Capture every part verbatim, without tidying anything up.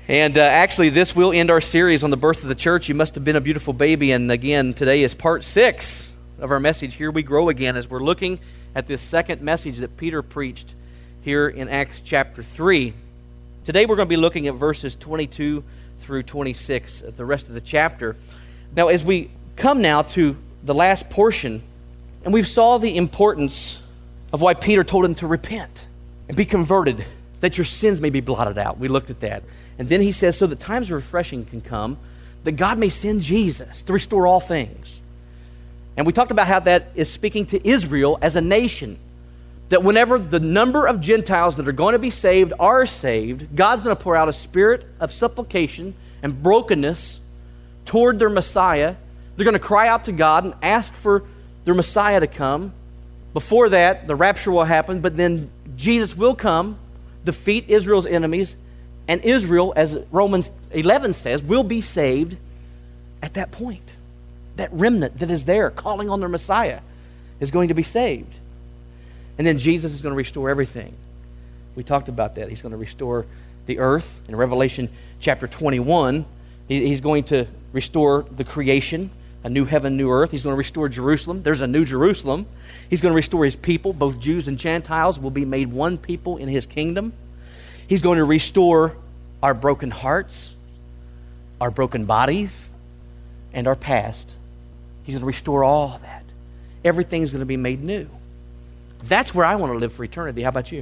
And uh, actually, this will end our series on the birth of the church. You must have been a beautiful baby. And again, today is part six of our message, Here We Grow Again, as we're looking at this second message that Peter preached here in Acts chapter three. Today we're going to be looking at verses twenty-two through twenty-six of the rest of the chapter. Now, as we come now to the last portion, and we've saw the importance of why Peter told him to repent and be converted, that your sins may be blotted out. We looked at that. And then he says, so that times of refreshing can come, that God may send Jesus to restore all things. And we talked about how that is speaking to Israel as a nation, that whenever the number of Gentiles that are going to be saved are saved, God's going to pour out a spirit of supplication and brokenness toward their Messiah. They're going to cry out to God and ask for their Messiah to come. Before that, the rapture will happen, but then Jesus will come, defeat Israel's enemies, and Israel, as Romans eleven says, will be saved at that point. That remnant that is there calling on their Messiah is going to be saved. And then Jesus is going to restore everything. We talked about that. He's going to restore the earth. In Revelation chapter twenty-one, he's going to restore the creation, a new heaven, new earth. He's going to restore Jerusalem. There's a new Jerusalem. He's going to restore his people. Both Jews and Gentiles will be made one people in his kingdom. He's going to restore our broken hearts, our broken bodies, and our past. He's going to restore all of that. Everything's going to be made new. That's where I want to live for eternity. How about you?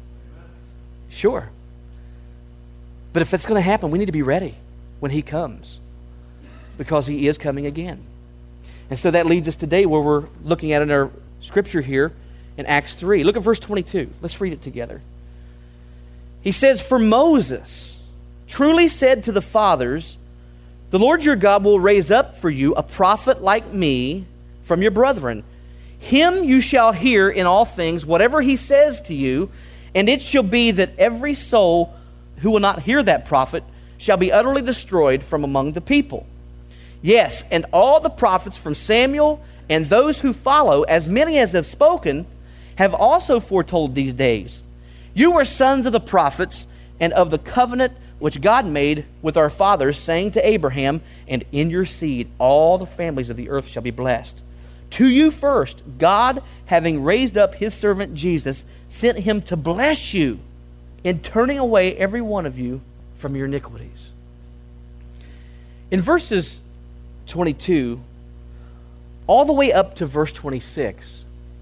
Sure. But if it's going to happen, we need to be ready when he comes, because he is coming again. And so that leads us today where we're looking at in our scripture here in Acts three. Look at verse twenty-two. Let's read it together. He says, for Moses truly said to the fathers, the Lord your God will raise up for you a prophet like me from your brethren. Him you shall hear in all things, whatever he says to you, and it shall be that every soul who will not hear that prophet shall be utterly destroyed from among the people. Yes, and all the prophets from Samuel and those who follow, as many as have spoken, have also foretold these days. You are sons of the prophets and of the covenant which God made with our fathers, saying to Abraham, and in your seed all the families of the earth shall be blessed. To you first, God, having raised up his servant Jesus, sent him to bless you in turning away every one of you from your iniquities. In verses twenty-two, all the way up to verse twenty-six,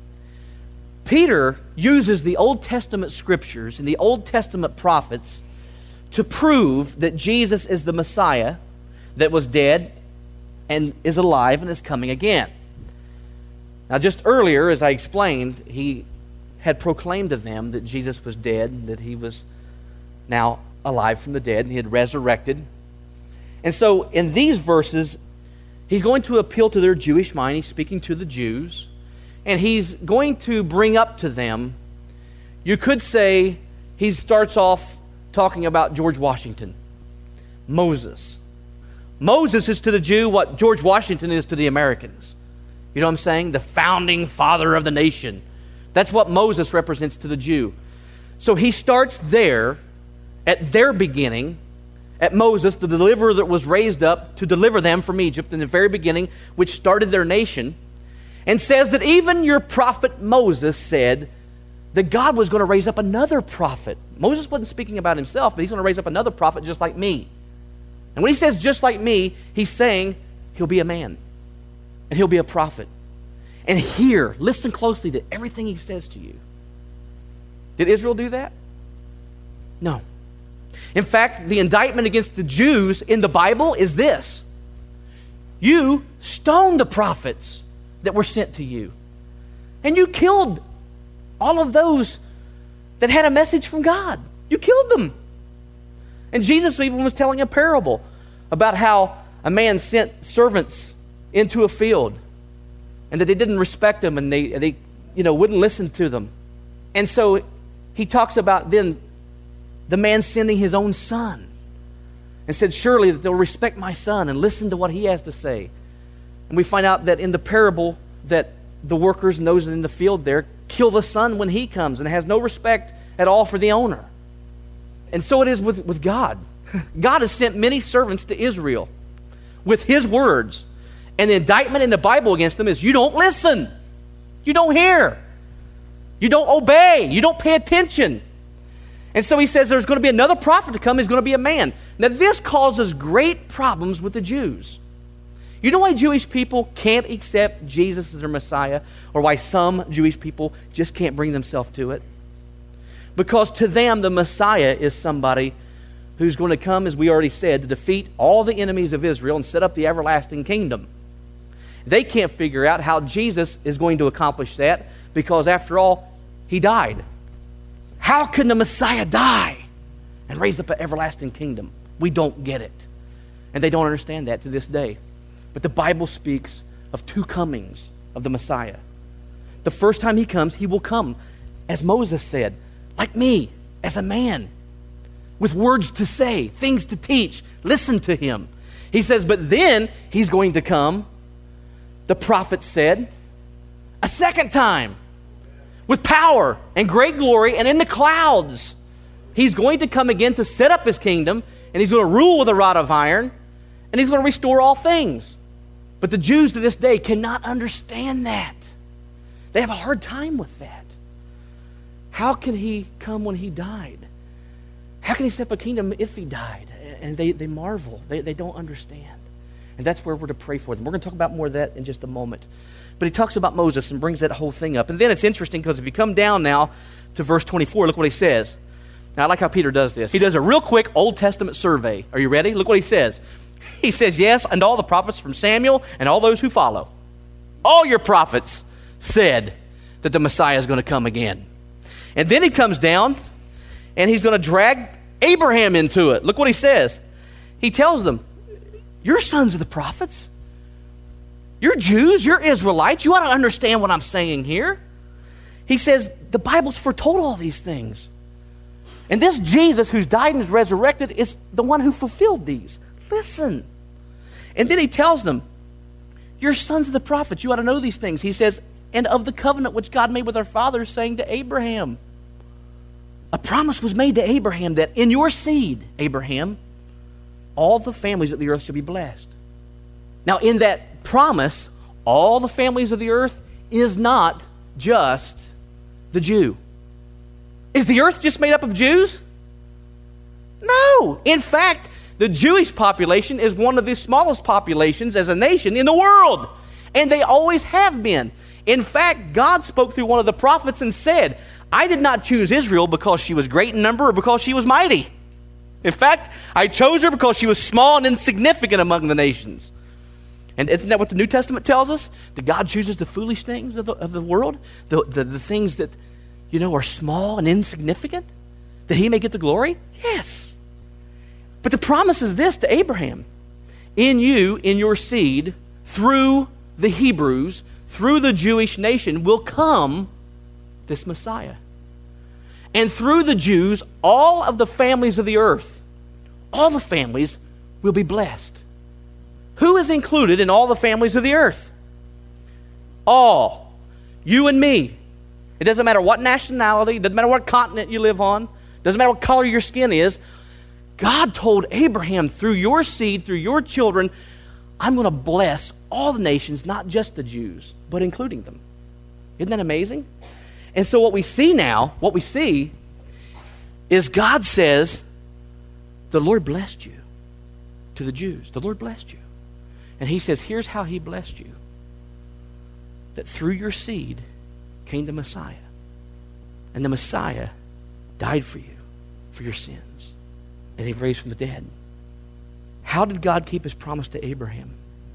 Peter uses the Old Testament scriptures and the Old Testament prophets to prove that Jesus is the Messiah that was dead and is alive and is coming again. Now, just earlier, as I explained, he had proclaimed to them that Jesus was dead, that he was now alive from the dead, and he had resurrected. And so, in these verses, he's going to appeal to their Jewish mind. He's speaking to the Jews, and he's going to bring up to them, you could say, he starts off talking about George Washington, Moses. Moses is to the Jew what George Washington is to the Americans. You know what I'm saying? The founding father of the nation. That's what Moses represents to the Jew. So he starts there, at their beginning, at Moses, the deliverer that was raised up to deliver them from Egypt in the very beginning, which started their nation, and says that even your prophet Moses said that God was going to raise up another prophet. Moses wasn't speaking about himself, but he's going to raise up another prophet just like me. And when he says just like me, he's saying he'll be a man. And he'll be a prophet. And hear, listen closely to everything he says to you. Did Israel do that? No. In fact, the indictment against the Jews in the Bible is this. You stoned the prophets that were sent to you. And you killed all of those that had a message from God. You killed them. And Jesus even was telling a parable about how a man sent servants into a field, and that they didn't respect them, and they, they you know, wouldn't listen to them. And so he talks about then the man sending his own son and said, surely that they'll respect my son and listen to what he has to say. And we find out that in the parable that the workers and those in the field there kill the son when he comes and has no respect at all for the owner. And so it is with, with God. God has sent many servants to Israel with his words. And the indictment in the Bible against them is you don't listen. You don't hear. You don't obey. You don't pay attention. And so he says there's going to be another prophet to come. He's going to be a man. Now this causes great problems with the Jews. You know why Jewish people can't accept Jesus as their Messiah, or why some Jewish people just can't bring themselves to it? Because to them, the Messiah is somebody who's going to come, as we already said, to defeat all the enemies of Israel and set up the everlasting kingdom. They can't figure out how Jesus is going to accomplish that because, after all, he died. How can the Messiah die and raise up an everlasting kingdom? We don't get it. And they don't understand that to this day. But the Bible speaks of two comings of the Messiah. The first time he comes, he will come, as Moses said, like me, as a man, with words to say, things to teach. Listen to him. He says, but then he's going to come, the prophet said, a second time, with power and great glory and in the clouds. He's going to come again to set up his kingdom, and he's going to rule with a rod of iron, and he's going to restore all things. But the Jews to this day cannot understand that. They have a hard time with that. How can he come when he died? How can he set up a kingdom if he died? And they, they marvel. They, they don't understand. And that's where we're to pray for them. We're going to talk about more of that in just a moment. But he talks about Moses and brings that whole thing up. And then it's interesting because if you come down now to verse twenty-four, look what he says. Now, I like how Peter does this. He does a real quick Old Testament survey. Are you ready? Look what he says. He says, yes, and all the prophets from Samuel and all those who follow. All your prophets said that the Messiah is going to come again. And then he comes down and he's going to drag Abraham into it. Look what he says. He tells them, you're sons of the prophets. You're Jews. You're Israelites. You ought to understand what I'm saying here. He says, the Bible's foretold all these things. And this Jesus who's died and is resurrected is the one who fulfilled these. Listen. And then he tells them, you're sons of the prophets. You ought to know these things. He says, and of the covenant which God made with our fathers, saying to Abraham, a promise was made to Abraham that in your seed, Abraham, all the families of the earth shall be blessed. Now, in that promise, all the families of the earth is not just the Jew. Is the earth just made up of Jews? No. In fact, the Jewish population is one of the smallest populations as a nation in the world. And they always have been. In fact, God spoke through one of the prophets and said, I did not choose Israel because she was great in number or because she was mighty. In fact, I chose her because she was small and insignificant among the nations. And isn't that what the New Testament tells us? That God chooses the foolish things of the, of the world? The, the, the things that, you know, are small and insignificant? That he may get the glory? Yes. But the promise is this to Abraham. In you, in your seed, through the Hebrews, through the Jewish nation, will come this Messiah. And through the Jews, all of the families of the earth, all the families will be blessed. Who is included in all the families of the earth? All. You and me. It doesn't matter what nationality, it doesn't matter what continent you live on, it doesn't matter what color your skin is. God told Abraham, through your seed, through your children, I'm going to bless all the nations, not just the Jews, but including them. Isn't that amazing? And so what we see now, what we see, is God says, the Lord blessed you to the Jews. The Lord blessed you. And he says, here's how he blessed you. That through your seed came the Messiah. And the Messiah died for you, for your sins. And he raised from the dead. How did God keep his promise to Abraham?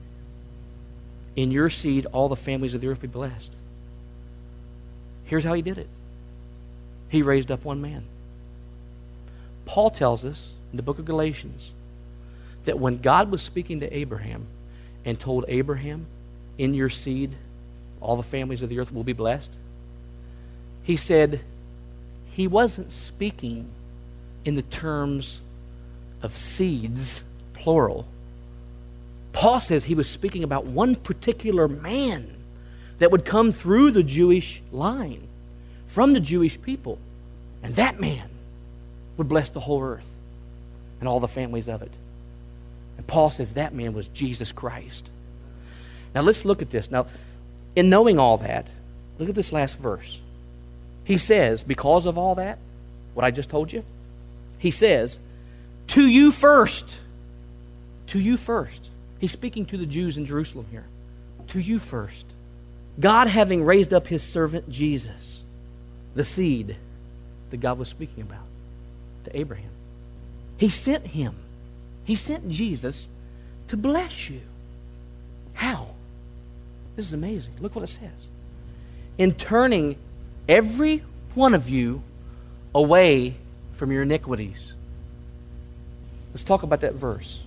In your seed, all the families of the earth will be blessed. Here's how he did it. He raised up one man. Paul tells us in the book of Galatians that when God was speaking to Abraham and told Abraham, in your seed, all the families of the earth will be blessed, he said he wasn't speaking in the terms of seeds, plural. Paul says he was speaking about one particular man that would come through the Jewish line, from the Jewish people. And that man would bless the whole earth. and all the families of it. And Paul says that man was Jesus Christ. Now let's look at this. Now, in knowing all that, look at this last verse. He says, because of all that, what I just told you, he says, to you first. To you first. He's speaking to the Jews in Jerusalem here. To you first. God having raised up his servant Jesus, the seed that God was speaking about to Abraham. He sent him. He sent Jesus to bless you. How? This is amazing. Look what it says. In turning every one of you away from your iniquities. Let's talk about that verse.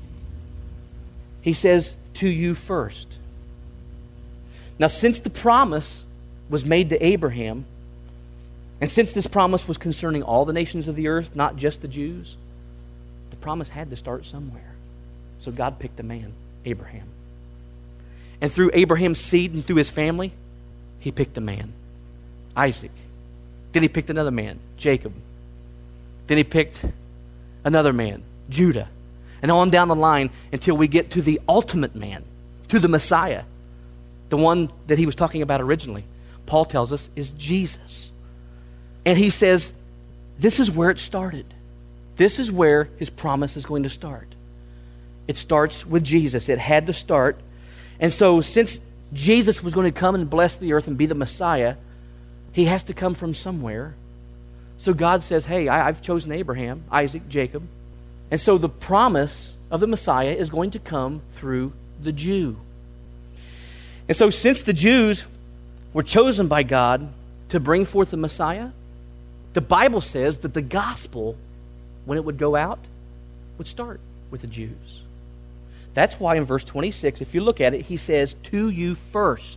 He says, to you first. Now, since the promise was made to Abraham, and since this promise was concerning all the nations of the earth, not just the Jews, the promise had to start somewhere. So God picked a man, Abraham. And through Abraham's seed and through his family, he picked a man, Isaac. Then he picked another man, Jacob. Then he picked another man, Judah. And on down the line until we get to the ultimate man, to the Messiah, the one that he was talking about originally. Paul tells us is Jesus. And he says, this is where it started. This is where his promise is going to start. It starts with Jesus. It had to start. And so since Jesus was going to come and bless the earth and be the Messiah, he has to come from somewhere. So God says, hey, I, I've chosen Abraham, Isaac, Jacob. And so the promise of the Messiah is going to come through the Jew. And so since the Jews were chosen by God to bring forth the Messiah, the Bible says that the gospel, when it would go out, would start with the Jews. That's why in verse twenty-six, if you look at it, he says, to you first.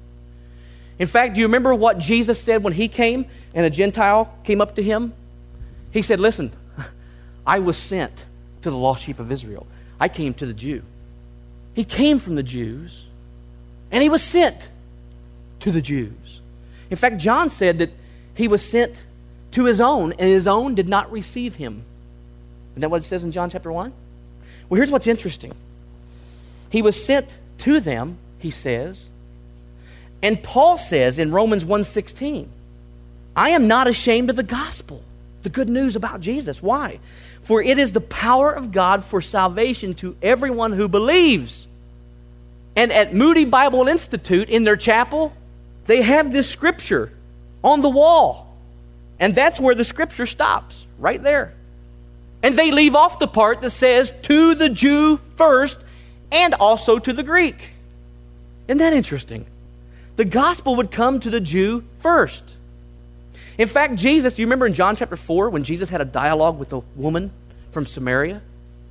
In fact, do you remember what Jesus said when he came and a Gentile came up to him? He said, listen, I was sent to the lost sheep of Israel. I came to the Jew. He came from the Jews, and he was sent to the Jews. In fact, John said that he was sent to his own, and his own did not receive him. Isn't that what it says in John chapter one? Well, here's what's interesting. He was sent to them, he says, and Paul says in Romans one sixteen, I am not ashamed of the gospel, the good news about Jesus. Why? For it is the power of God for salvation to everyone who believes. And at Moody Bible Institute in their chapel, they have this scripture on the wall. And that's where the scripture stops, right there. And they leave off the part that says, to the Jew first, and also to the Greek. Isn't that interesting? The gospel would come to the Jew first. In fact, Jesus, do you remember in John chapter four when Jesus had a dialogue with a woman from Samaria?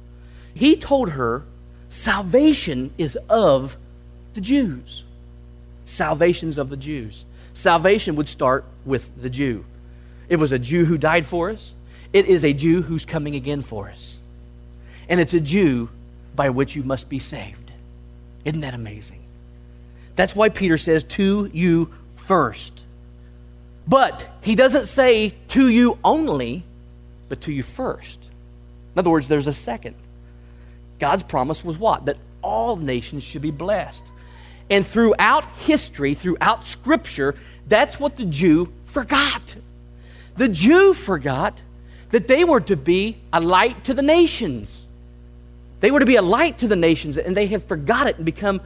He told her, salvation is of the Jews. Salvation's of the Jews. Salvation would start with the Jew. It was a Jew who died for us. It is a Jew who's coming again for us. And it's a Jew by which you must be saved. Isn't that amazing? That's why Peter says, to you first. But he doesn't say to you only, but to you first. In other words, there's a second. God's promise was what? That all nations should be blessed. And throughout history, throughout Scripture, that's what the Jew forgot. The Jew forgot that they were to be a light to the nations. They were to be a light to the nations, and they have forgot it and become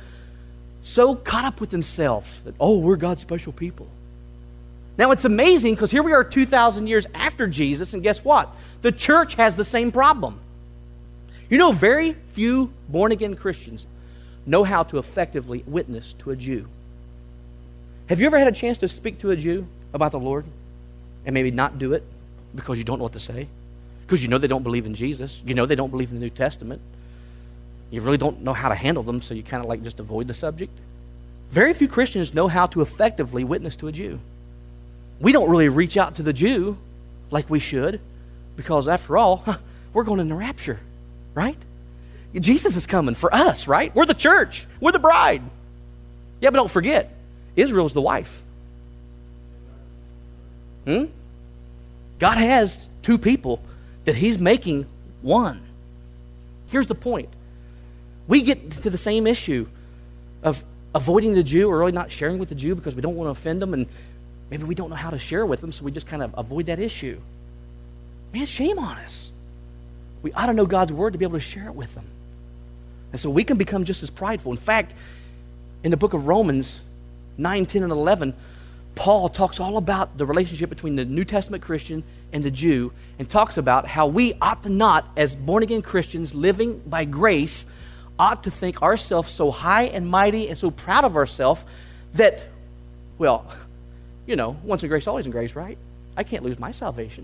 so caught up with themselves that, oh, we're God's special people. Now, it's amazing because here we are two thousand years after Jesus, and guess what? The church has the same problem. You know, very few born-again Christians know how to effectively witness to a Jew. Have you ever had a chance to speak to a Jew about the Lord and maybe not do it because you don't know what to say? Because you know they don't believe in Jesus. You know they don't believe in the New Testament. You really don't know how to handle them, so you kind of like just avoid the subject. Very few Christians know how to effectively witness to a Jew. We don't really reach out to the Jew like we should because, after all, huh, we're going in the rapture, right? Jesus is coming for us, right? We're the church. We're the bride. Yeah, but don't forget, Israel's the wife. Hmm? God has two people that he's making one. Here's the point. We get to the same issue of avoiding the Jew or really not sharing with the Jew because we don't want to offend them, and maybe we don't know how to share with them, so we just kind of avoid that issue. Man, shame on us. We ought to know God's word to be able to share it with them. And so we can become just as prideful. In fact, in the book of Romans nine, ten, and eleven, Paul talks all about the relationship between the New Testament Christian and the Jew, and talks about how we ought to not, as born-again Christians living by grace, ought to think ourselves so high and mighty and so proud of ourselves that, well, you know, once in grace, always in grace, right? I can't lose my salvation.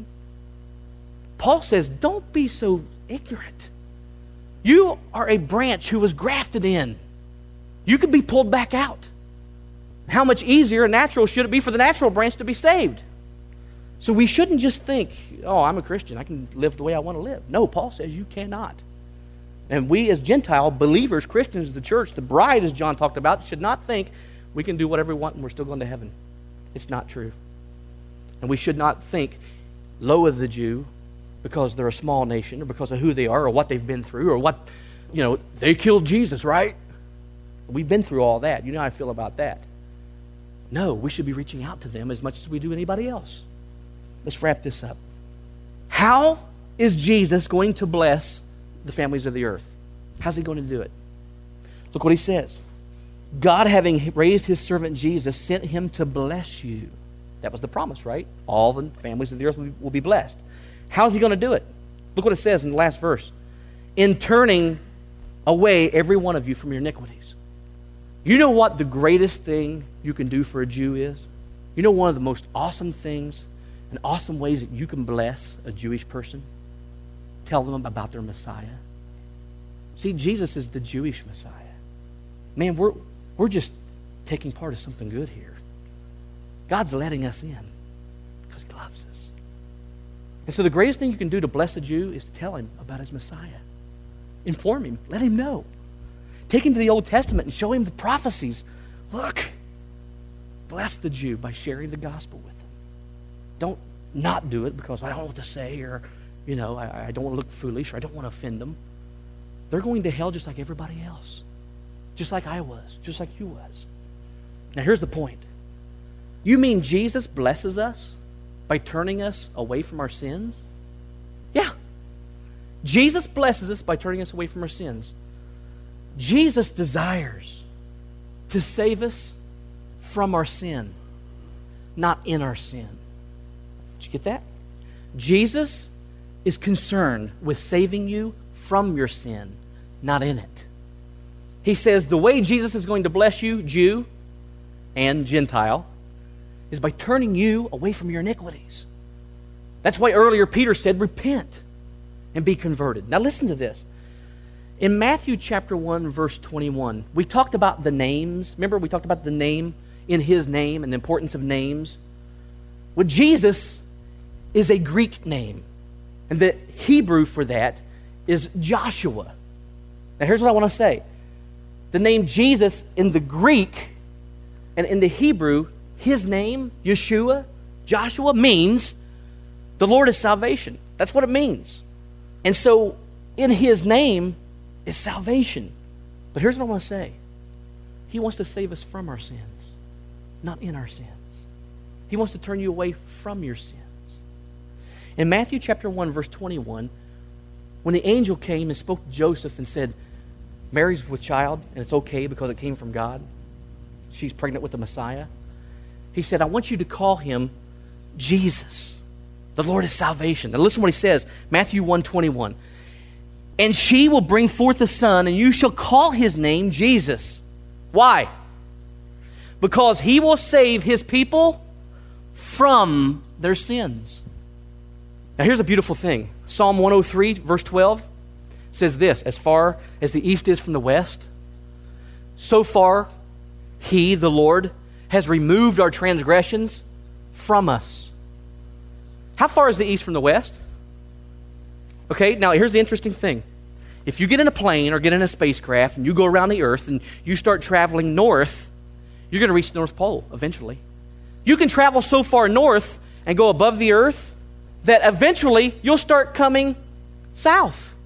Paul says, don't be so ignorant. You are a branch who was grafted in. You could be pulled back out. How much easier and natural should it be for the natural branch to be saved? So we shouldn't just think, oh, I'm a Christian, I can live the way I want to live. No, Paul says you cannot. And we as Gentile believers, Christians, the church, the bride, as John talked about, should not think we can do whatever we want and we're still going to heaven. It's not true. And we should not think low of the Jew because they're a small nation or because of who they are or what they've been through or what, you know, they killed Jesus, right? We've been through all that. You know how I feel about that. No, we should be reaching out to them as much as we do anybody else. Let's wrap this up. How is Jesus going to bless the families of the earth? How's he going to do it? Look what he says. God, having raised his servant Jesus, sent him to bless you. That was the promise, right? All the families of the earth will be blessed. How's he going to do it? Look what it says in the last verse. In turning away every one of you from your iniquities. You know what the greatest thing you can do for a Jew is? You know one of the most awesome things and awesome ways that you can bless a Jewish person? Tell them about their Messiah. See, Jesus is the Jewish Messiah. Man, we're, we're just taking part of something good here. God's letting us in because he loves us. And so the greatest thing you can do to bless a Jew is to tell him about his Messiah. Inform him. Let him know. Take him to the Old Testament and show him the prophecies. Look, bless the Jew by sharing the gospel with him. Don't not do it because I don't know what to say or, you know, I, I don't want to look foolish or I don't want to offend them. They're going to hell just like everybody else. Just like I was. Just like you was. Now here's the point. You mean Jesus blesses us by turning us away from our sins? Yeah. Jesus blesses us by turning us away from our sins. Jesus desires to save us from our sin, not in our sin. Did you get that? Jesus is concerned with saving you from your sin, not in it. He says the way Jesus is going to bless you, Jew and Gentile, is by turning you away from your iniquities. That's why earlier Peter said, repent and be converted. Now listen to this. In Matthew chapter one, verse twenty-one, we talked about the names. Remember, we talked about the name in his name and the importance of names. Well, Jesus is a Greek name. And the Hebrew for that is Joshua. Now, here's what I want to say. The name Jesus in the Greek and in the Hebrew, his name, Yeshua, Joshua, means the Lord is salvation. That's what it means. And so, in his name is salvation. But here's what I want to say. He wants to save us from our sins, not in our sins. He wants to turn you away from your sins. In Matthew chapter one, verse twenty-one, when the angel came and spoke to Joseph and said, Mary's with child, and it's okay because it came from God. She's pregnant with the Messiah. He said, I want you to call him Jesus. The Lord is salvation. Now listen what he says. Matthew one twenty-one. And she will bring forth a son, and you shall call his name Jesus. Why? Because he will save his people from their sins. Now here's a beautiful thing. Psalm one oh three, verse twelve says this, as far as the east is from the west, so far he, the Lord, has removed our transgressions from us. How far is the east from the west? Okay, now here's the interesting thing. If you get in a plane or get in a spacecraft and you go around the earth and you start traveling north, you're going to reach the North Pole eventually. You can travel so far north and go above the earth that eventually you'll start coming south.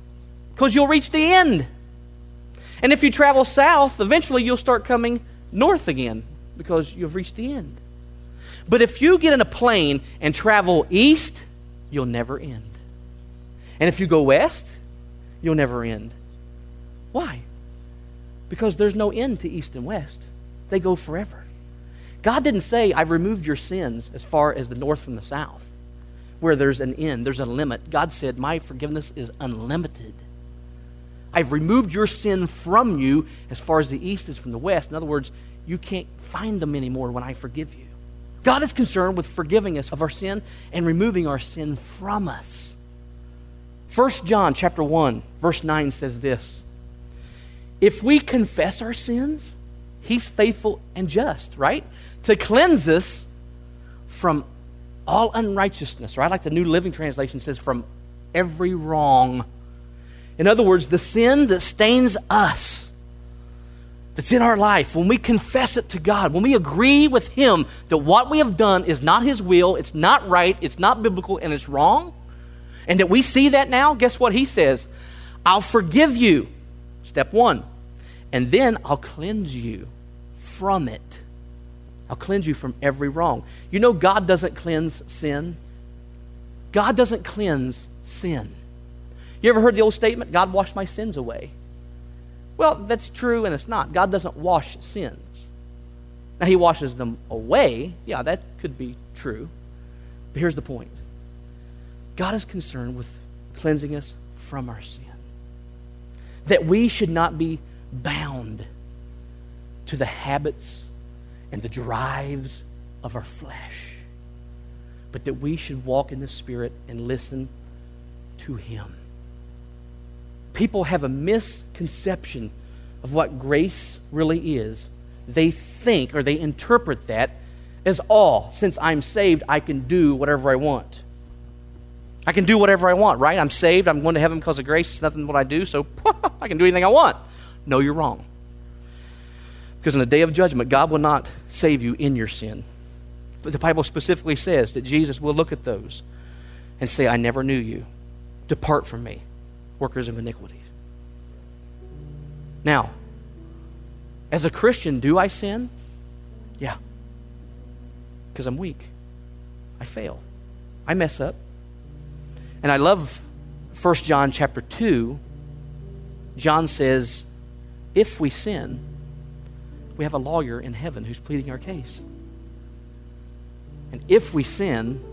because you'll reach the end. And if you travel south, eventually you'll start coming north again because you've reached the end. But if you get in a plane and travel east, you'll never end. And if you go west, you'll never end. Why? Because there's no end to east and west. They go forever. God didn't say, I've removed your sins as far as the north from the south, where there's an end, there's a limit. God said, my forgiveness is unlimited. I've removed your sin from you as far as the east is from the west. In other words, you can't find them anymore when I forgive you. God is concerned with forgiving us of our sin and removing our sin from us. First John chapter one, verse nine says this. If we confess our sins, he's faithful and just, right? To cleanse us from all unrighteousness, right? Like the New Living Translation says, from every wrong. In other words, the sin that stains us, that's in our life, when we confess it to God, when we agree with him that what we have done is not his will, it's not right, it's not biblical, and it's wrong, and that we see that now, guess what he says? I'll forgive you, step one, and then I'll cleanse you from it. I'll cleanse you from every wrong. You know God doesn't cleanse sin. God doesn't cleanse sin. You ever heard the old statement, God washed my sins away? Well, that's true and it's not. God doesn't wash sins. Now, he washes them away. Yeah, that could be true. But here's the point. God is concerned with cleansing us from our sin. That we should not be bound to the habits and the drives of our flesh, but that we should walk in the Spirit and listen to him. People have a misconception of what grace really is. They think or they interpret that as, oh, since I'm saved, I can do whatever I want. I can do whatever I want, right? I'm saved. I'm going to heaven because of grace. It's nothing what I do, so I can do anything I want. No, you're wrong. Because in the day of judgment, God will not save you in your sin. But the Bible specifically says that Jesus will look at those and say, I never knew you. Depart from me, workers of iniquities. Now, as a Christian, do I sin? Yeah. Because I'm weak. I fail. I mess up. And I love First John chapter two. John says, if we sin, we have a lawyer in heaven who's pleading our case. And if we sin,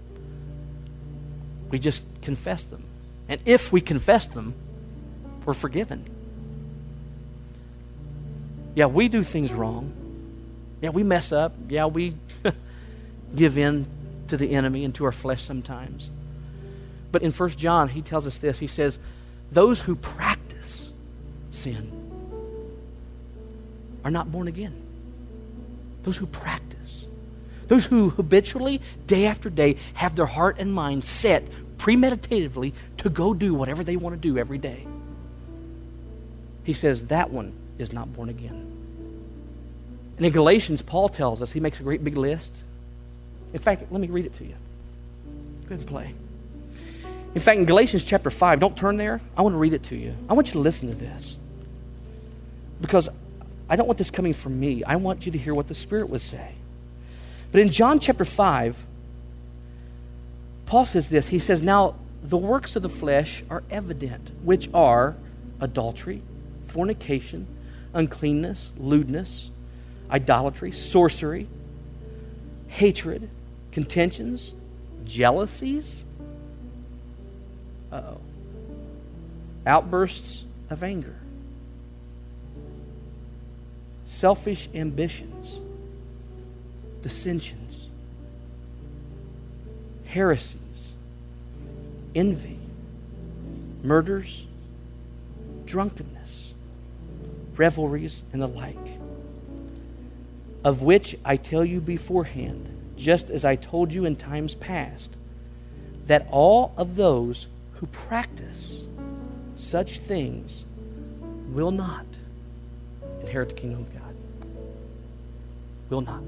we just confess them. And if we confess them, we're forgiven. Yeah, we do things wrong. Yeah, we mess up. Yeah, we give in to the enemy and to our flesh sometimes. But in First John, he tells us this. He says, those who practice sin are not born again. Those who practice. Those who habitually, day after day, have their heart and mind set premeditatively to go do whatever they want to do every day. He says that one is not born again. And in Galatians, Paul tells us, he makes a great big list. In fact, let me read it to you. Go ahead and play. In fact, in Galatians chapter five, don't turn there. I want to read it to you. I want you to listen to this. Because I don't want this coming from me. I want you to hear what the Spirit would say. But in John chapter five, Paul says this. He says, now the works of the flesh are evident, which are adultery, fornication, uncleanness, lewdness, idolatry, sorcery, hatred, contentions, jealousies, uh-oh, outbursts of anger, selfish ambitions, dissensions, heresies, envy, murders, drunkenness, revelries, and the like, of which I tell you beforehand, just as I told you in times past, that all of those who practice such things will not inherit the kingdom of God. Will not.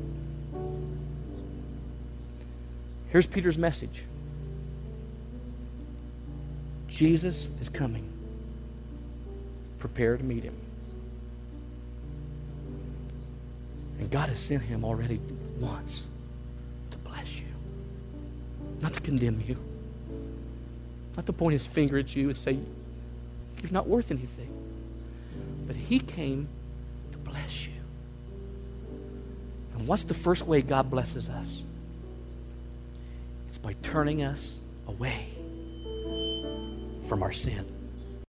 Here's Peter's message. Jesus is coming. prepare to meet him. And God has sent him already once to bless you, not to condemn you, not to point his finger at you and say, you're not worth anything. But he came to bless you. And what's the first way God blesses us? It's by turning us away from our sin.